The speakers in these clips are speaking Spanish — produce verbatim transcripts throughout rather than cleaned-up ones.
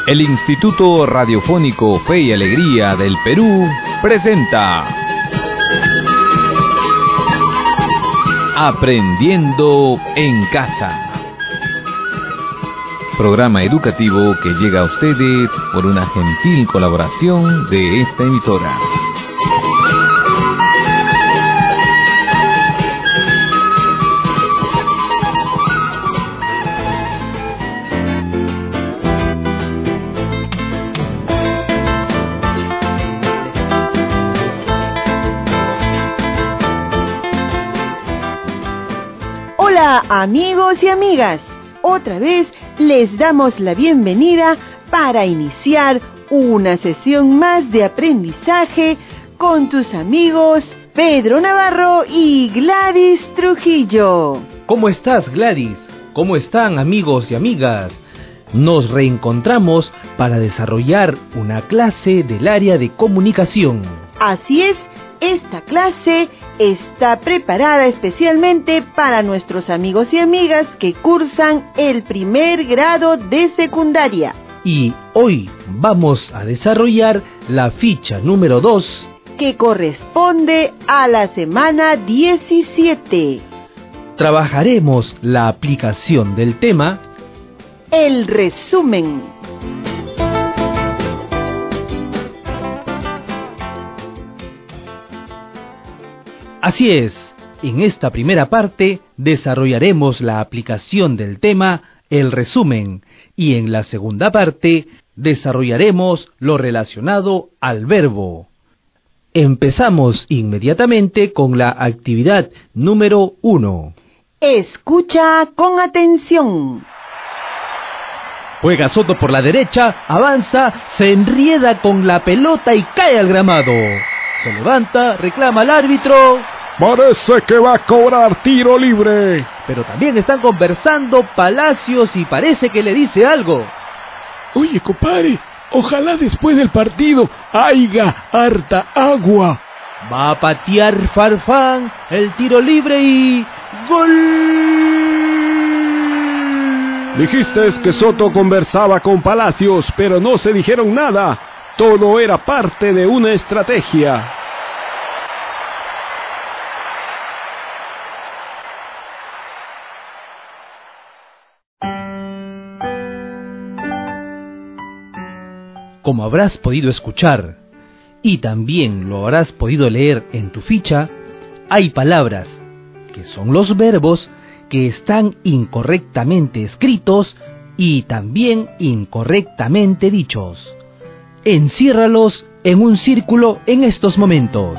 El Instituto Radiofónico Fe y Alegría del Perú presenta Aprendiendo en Casa. Programa educativo que llega a ustedes por una gentil colaboración de esta emisora. Hola amigos y amigas, otra vez les damos la bienvenida para iniciar una sesión más de aprendizaje con tus amigos Pedro Navarro y Gladys Trujillo. ¿Cómo estás, Gladys? ¿Cómo están, amigos y amigas? Nos reencontramos para desarrollar una clase del área de comunicación. Así es, esta clase está preparada especialmente para nuestros amigos y amigas que cursan el primer grado de secundaria. Y hoy vamos a desarrollar la ficha número dos, que corresponde a la semana diecisiete. Trabajaremos la aplicación del tema El resumen. Así es, en esta primera parte desarrollaremos la aplicación del tema El resumen y en la segunda parte desarrollaremos lo relacionado al verbo. Empezamos inmediatamente con la actividad número uno. Escucha con atención. Juega Soto por la derecha, avanza, se enrieda con la pelota y cae al gramado. Se levanta, reclama al árbitro. Parece que va a cobrar tiro libre. Pero también están conversando Palacios y parece que le dice algo. Oye, compadre, ojalá después del partido haya harta agua. Va a patear Farfán el tiro libre y... ¡gol! Dijiste que Soto conversaba con Palacios, pero no se dijeron nada. Todo era parte de una estrategia. Como habrás podido escuchar, y también lo habrás podido leer en tu ficha, hay palabras, que son los verbos, que están incorrectamente escritos y también incorrectamente dichos. Enciérralos en un círculo en estos momentos.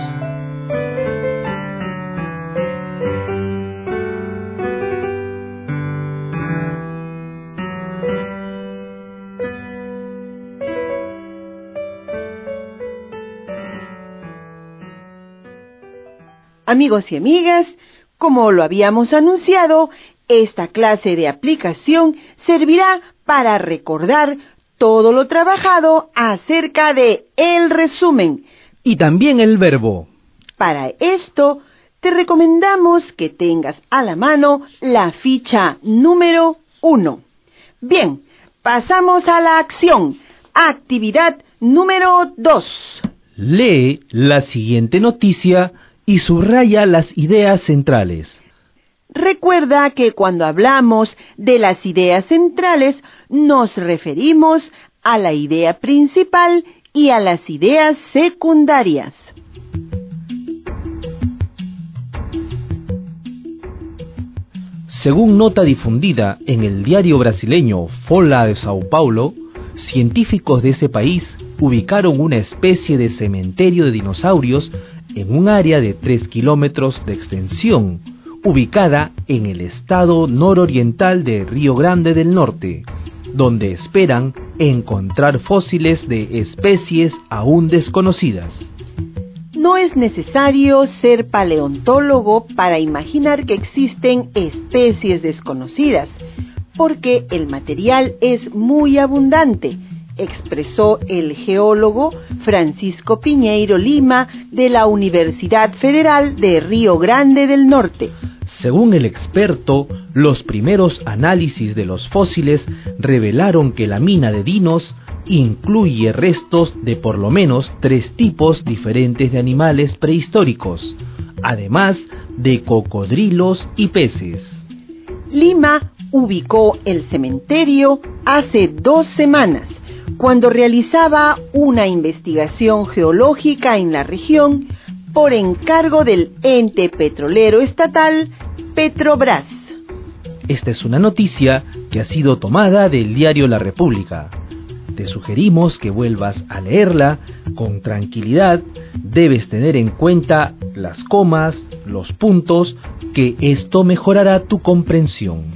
Amigos y amigas, como lo habíamos anunciado, esta clase de aplicación servirá para recordar todo lo trabajado acerca de el resumen. Y también el verbo. Para esto, te recomendamos que tengas a la mano la ficha número uno. Bien, pasamos a la acción. Actividad número dos. Lee la siguiente noticia y subraya las ideas centrales. Recuerda que cuando hablamos de las ideas centrales, nos referimos a la idea principal y a las ideas secundarias. Según nota difundida en el diario brasileño Folha de Sao Paulo, científicos de ese país ubicaron una especie de cementerio de dinosaurios en un área de tres kilómetros de extensión, ubicada en el estado nororiental de Río Grande del Norte, donde esperan encontrar fósiles de especies aún desconocidas. No es necesario ser paleontólogo para imaginar que existen especies desconocidas, porque el material es muy abundante, expresó el geólogo Francisco Piñeiro Lima de la Universidad Federal de Río Grande del Norte. Según el experto, los primeros análisis de los fósiles revelaron que la mina de dinos incluye restos de por lo menos tres tipos diferentes de animales prehistóricos, además de cocodrilos y peces. Lima ubicó el cementerio hace dos semanas, cuando realizaba una investigación geológica en la región por encargo del ente petrolero estatal Petrobras. Esta es una noticia que ha sido tomada del diario La República. Te sugerimos que vuelvas a leerla con tranquilidad. Debes tener en cuenta las comas, los puntos, que esto mejorará tu comprensión.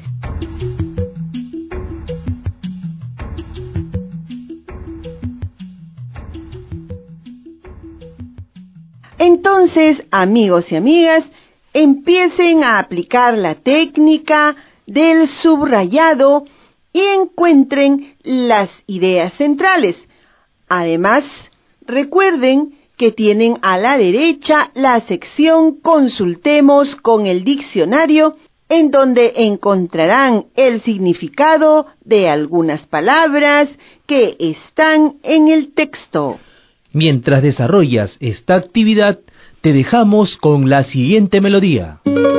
Entonces, amigos y amigas, empiecen a aplicar la técnica del subrayado y encuentren las ideas centrales. Además, recuerden que tienen a la derecha la sección Consultemos con el diccionario, en donde encontrarán el significado de algunas palabras que están en el texto. Mientras desarrollas esta actividad, te dejamos con la siguiente melodía.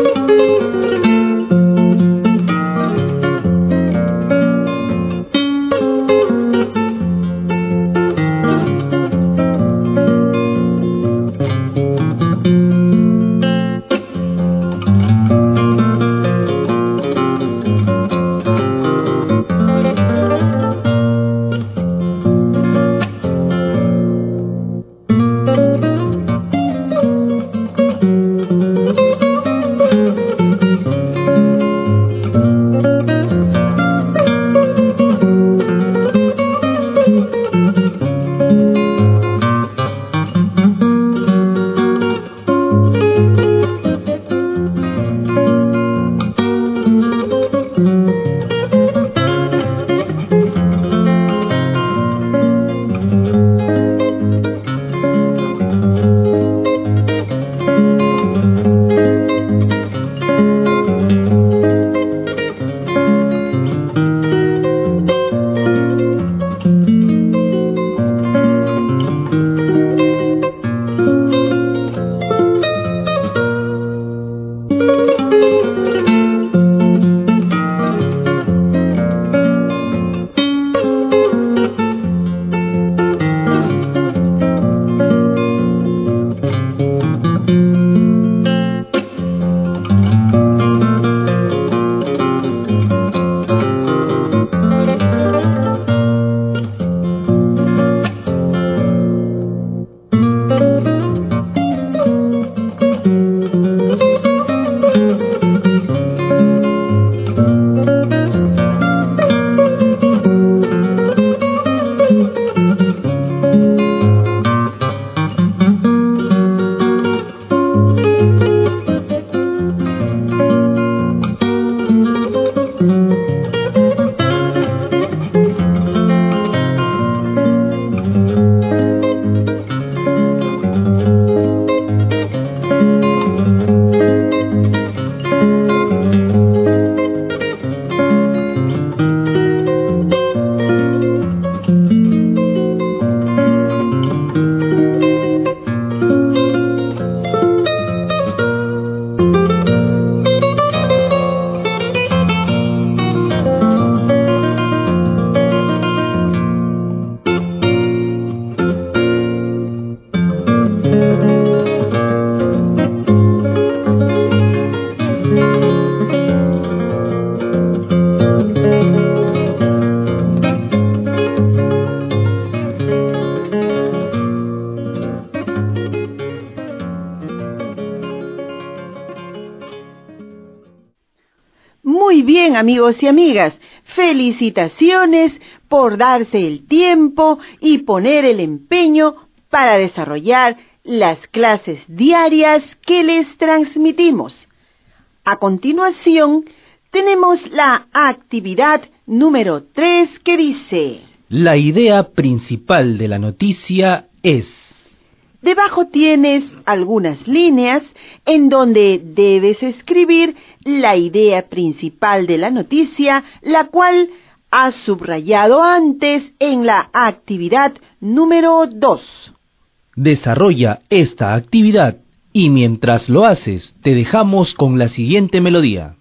Muy bien, amigos y amigas, felicitaciones por darse el tiempo y poner el empeño para desarrollar las clases diarias que les transmitimos. A continuación, tenemos la actividad número tres que dice: La idea principal de la noticia es... Debajo tienes algunas líneas en donde debes escribir la idea principal de la noticia, la cual has subrayado antes en la actividad número dos. Desarrolla esta actividad y mientras lo haces, te dejamos con la siguiente melodía.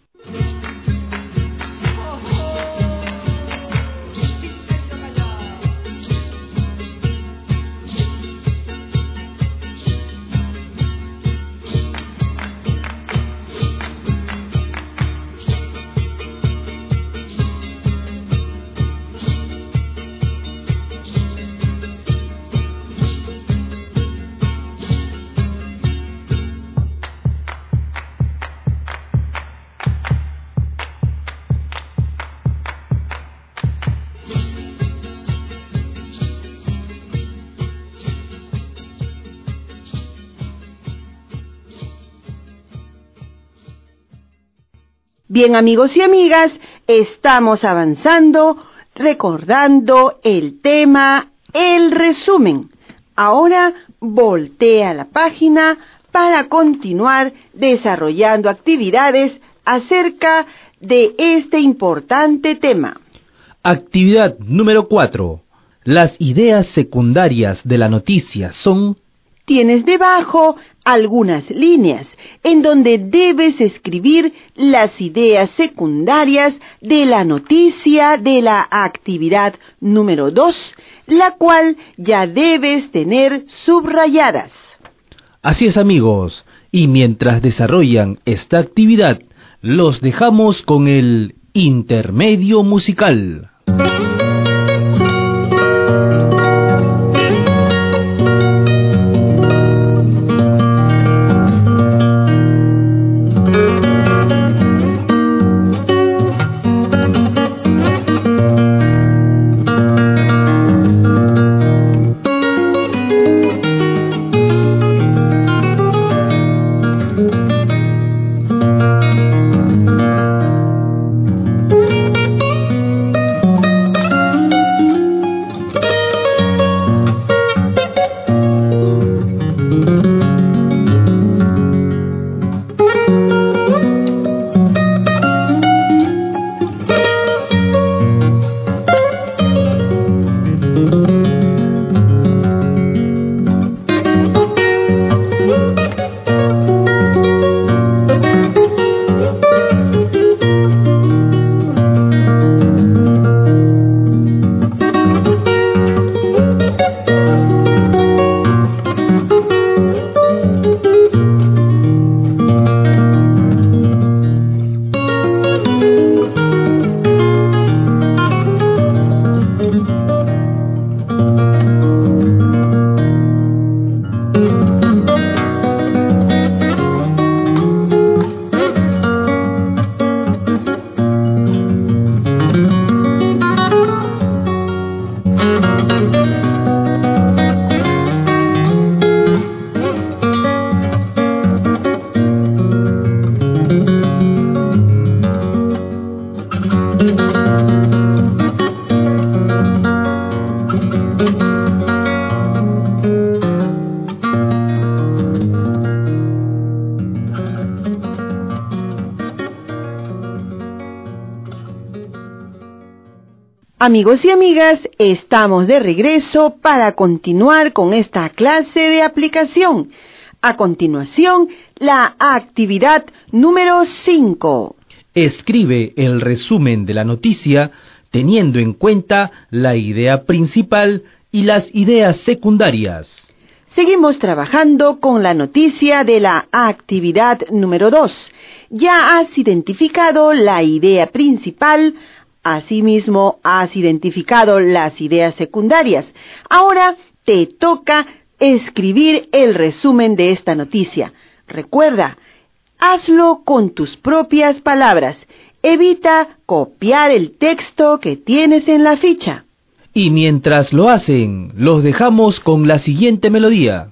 Bien, amigos y amigas, estamos avanzando, recordando el tema, el resumen. Ahora voltea la página para continuar desarrollando actividades acerca de este importante tema. Actividad número cuatro. Las ideas secundarias de la noticia son... Tienes debajo algunas líneas en donde debes escribir las ideas secundarias de la noticia de la actividad número dos, la cual ya debes tener subrayadas. Así es, amigos, y mientras desarrollan esta actividad, los dejamos con el intermedio musical. Amigos y amigas, estamos de regreso para continuar con esta clase de aplicación. A continuación, la actividad número cinco. Escribe el resumen de la noticia teniendo en cuenta la idea principal y las ideas secundarias. Seguimos trabajando con la noticia de la actividad número dos. Ya has identificado la idea principal. Asimismo, has identificado las ideas secundarias. Ahora te toca escribir el resumen de esta noticia. Recuerda, hazlo con tus propias palabras. Evita copiar el texto que tienes en la ficha. Y mientras lo hacen, los dejamos con la siguiente melodía.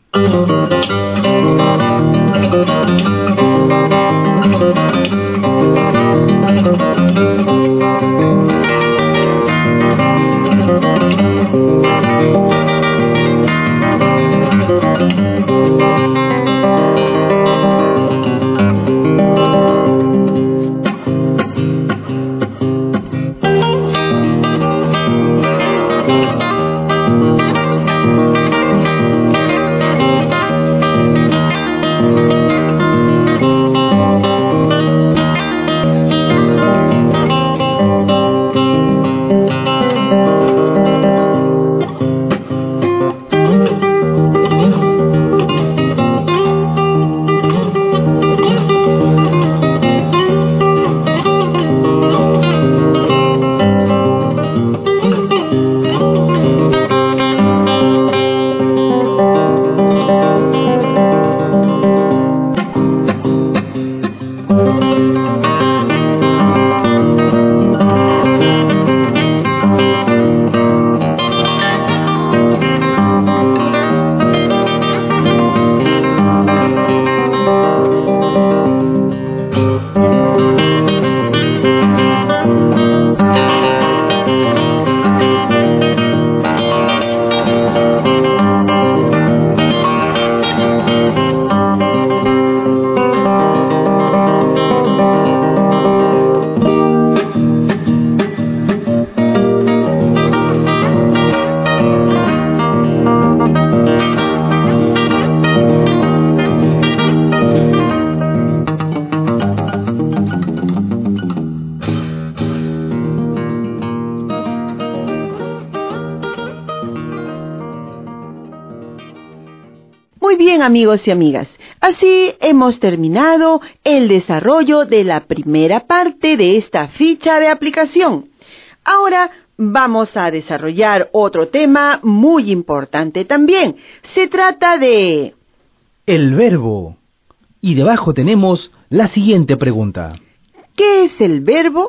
Muy bien, amigos y amigas. Así hemos terminado el desarrollo de la primera parte de esta ficha de aplicación. Ahora vamos a desarrollar otro tema muy importante también. Se trata de... El verbo. Y debajo tenemos la siguiente pregunta. ¿Qué es el verbo?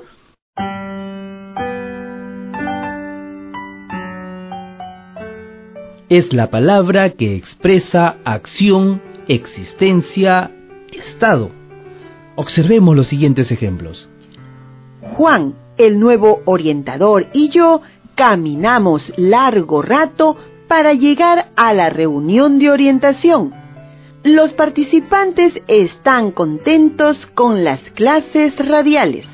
Es la palabra que expresa acción, existencia, estado. Observemos los siguientes ejemplos. Juan, el nuevo orientador, y yo caminamos largo rato para llegar a la reunión de orientación. Los participantes están contentos con las clases radiales.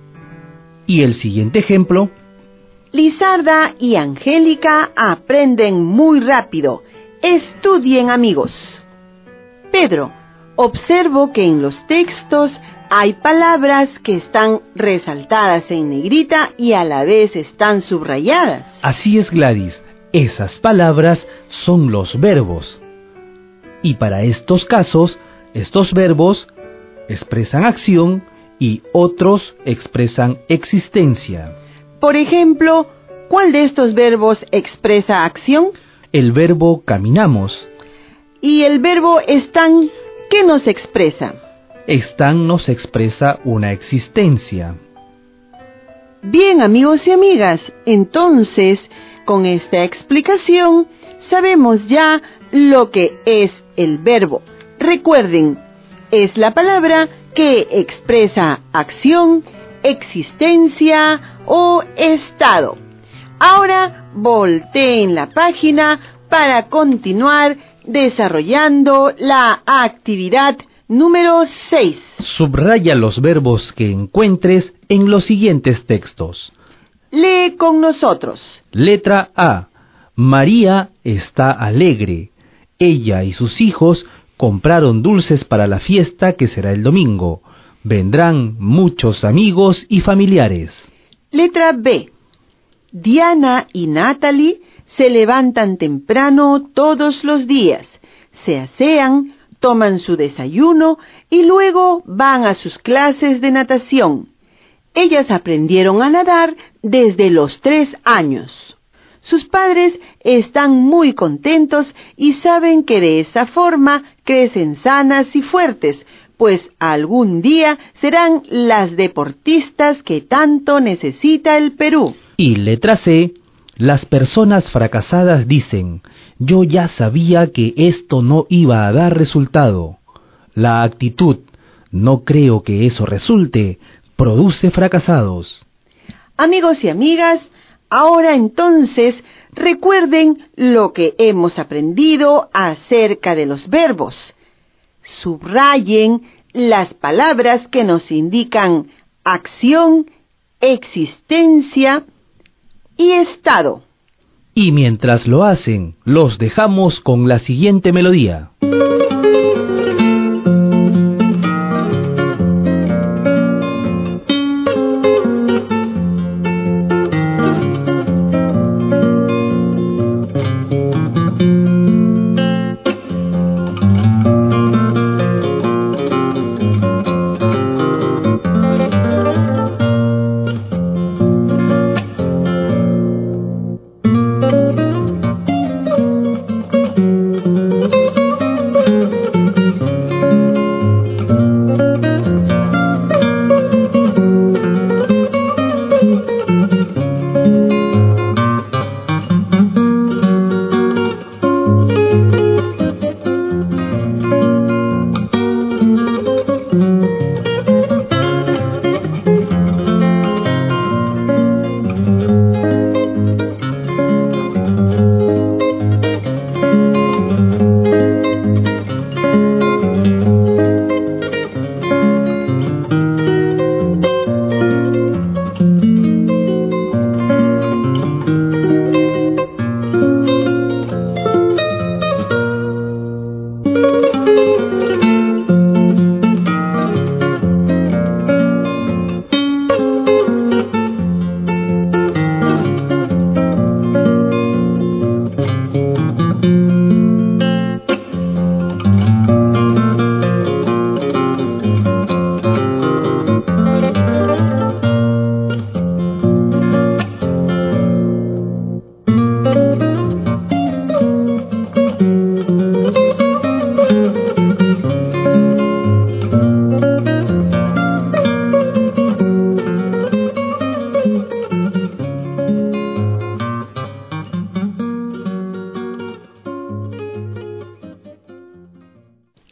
Y el siguiente ejemplo. Lizarda y Angélica aprenden muy rápido. Estudien, amigos. Pedro, observo que en los textos hay palabras que están resaltadas en negrita y a la vez están subrayadas. Así es, Gladys. Esas palabras son los verbos. Y para estos casos, estos verbos expresan acción y otros expresan existencia. Por ejemplo, ¿cuál de estos verbos expresa acción? El verbo caminamos. ¿Y el verbo están, qué nos expresa? Están nos expresa una existencia. Bien, amigos y amigas, entonces, con esta explicación, sabemos ya lo que es el verbo. Recuerden, es la palabra que expresa acción, existencia o estado. Ahora volteen la página para continuar desarrollando la actividad número seis. Subraya los verbos que encuentres en los siguientes textos. Lee con nosotros. Letra A. María está alegre. Ella y sus hijos compraron dulces para la fiesta que será el domingo. Vendrán muchos amigos y familiares. Letra B. Diana y Natalie se levantan temprano todos los días, se asean, toman su desayuno y luego van a sus clases de natación. Ellas aprendieron a nadar desde los tres años. Sus padres están muy contentos y saben que de esa forma crecen sanas y fuertes, pues algún día serán las deportistas que tanto necesita el Perú. Y letra C. Las personas fracasadas dicen, yo ya sabía que esto no iba a dar resultado. La actitud, no creo que eso resulte, produce fracasados. Amigos y amigas, ahora entonces recuerden lo que hemos aprendido acerca de los verbos. Subrayen las palabras que nos indican acción, existencia y estado. Y mientras lo hacen, los dejamos con la siguiente melodía.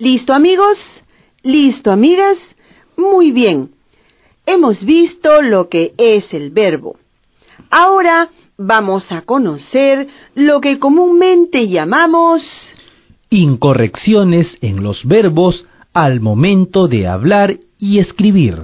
¿Listo, amigos? ¿Listo, amigas? Muy bien. Hemos visto lo que es el verbo. Ahora vamos a conocer lo que comúnmente llamamos incorrecciones en los verbos al momento de hablar y escribir.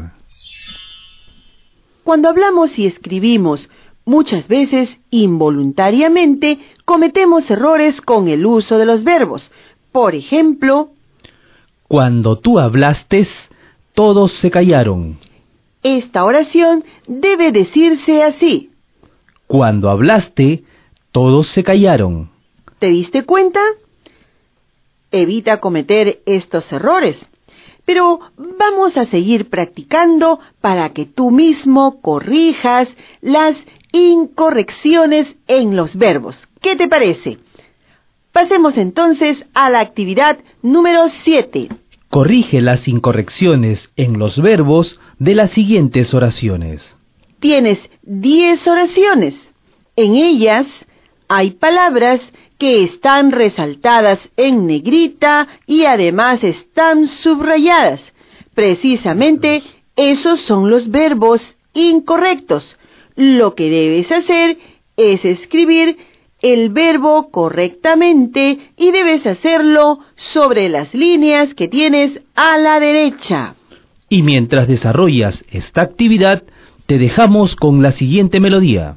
Cuando hablamos y escribimos, muchas veces involuntariamente cometemos errores con el uso de los verbos. Por ejemplo, cuando tú hablaste, todos se callaron. Esta oración debe decirse así. Cuando hablaste, todos se callaron. ¿Te diste cuenta? Evita cometer estos errores. Pero vamos a seguir practicando para que tú mismo corrijas las incorrecciones en los verbos. ¿Qué te parece? Pasemos entonces a la actividad número siete. Corrige las incorrecciones en los verbos de las siguientes oraciones. Tienes diez oraciones. En ellas hay palabras que están resaltadas en negrita y además están subrayadas. Precisamente esos son los verbos incorrectos. Lo que debes hacer es escribir el verbo correctamente y debes hacerlo sobre las líneas que tienes a la derecha. Y mientras desarrollas esta actividad, te dejamos con la siguiente melodía.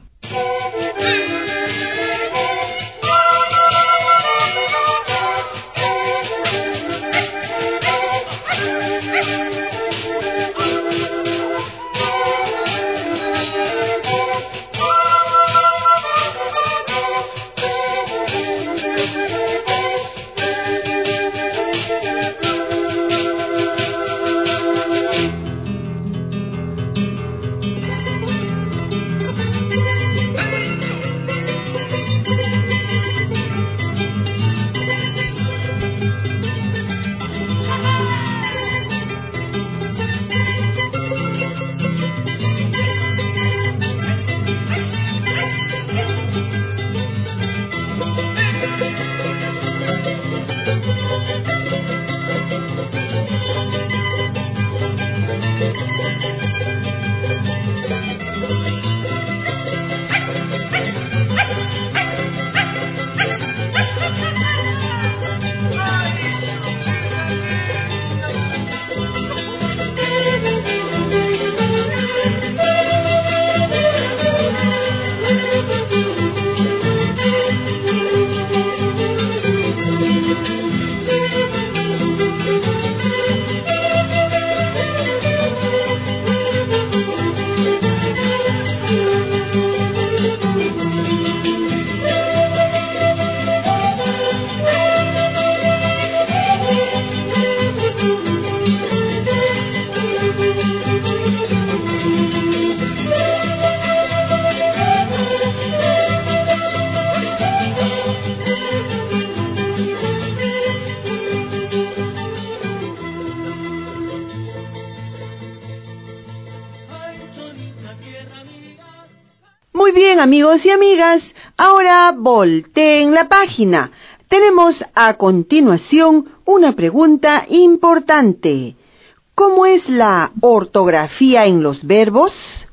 Muy bien, amigos y amigas, ahora volteen la página. Tenemos a continuación una pregunta importante. ¿Cómo es la ortografía en los verbos?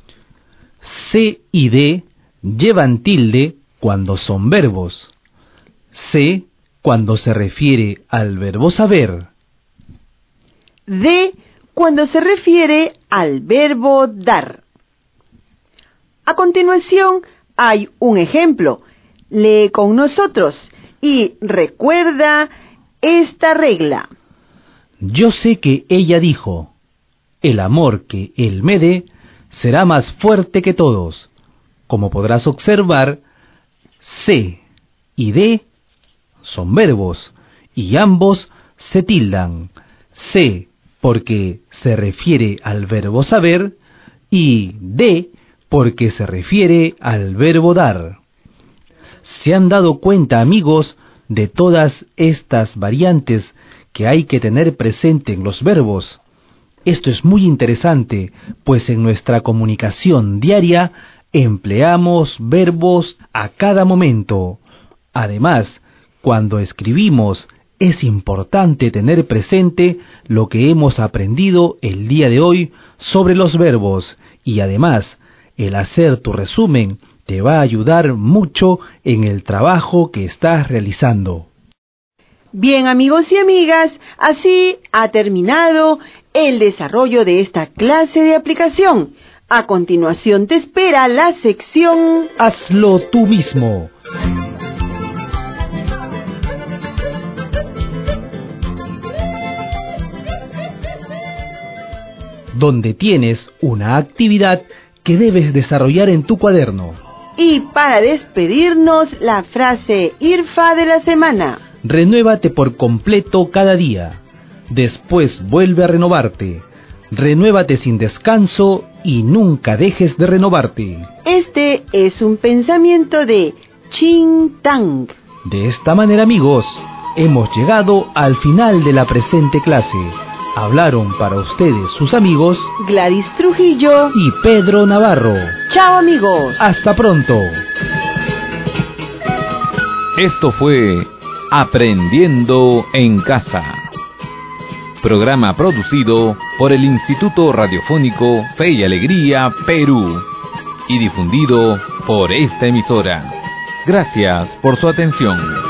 C y D llevan tilde cuando son verbos. C cuando se refiere al verbo saber. D cuando se refiere al verbo dar. A continuación hay un ejemplo. Lee con nosotros y recuerda esta regla. Yo sé que ella dijo, el amor que él me dé será más fuerte que todos. Como podrás observar, C y D son verbos y ambos se tildan. C porque se refiere al verbo saber y D porque se refiere al verbo dar. ¿Se han dado cuenta, amigos, de todas estas variantes que hay que tener presente en los verbos? Esto es muy interesante, pues en nuestra comunicación diaria empleamos verbos a cada momento. Además, cuando escribimos es importante tener presente lo que hemos aprendido el día de hoy sobre los verbos y además el hacer tu resumen te va a ayudar mucho en el trabajo que estás realizando. Bien, amigos y amigas, así ha terminado el desarrollo de esta clase de aplicación. A continuación te espera la sección Hazlo tú mismo. Donde tienes una actividad que debes desarrollar en tu cuaderno. Y para despedirnos, la frase IRFA de la semana. Renuévate por completo cada día. Después vuelve a renovarte. Renuévate sin descanso y nunca dejes de renovarte. Este es un pensamiento de Chin Tang. De esta manera, amigos, hemos llegado al final de la presente clase. Hablaron para ustedes sus amigos Gladys Trujillo y Pedro Navarro. Chao, amigos. Hasta pronto. Esto fue Aprendiendo en Casa. Programa producido por el Instituto Radiofónico Fe y Alegría, Perú, y difundido por esta emisora. Gracias por su atención.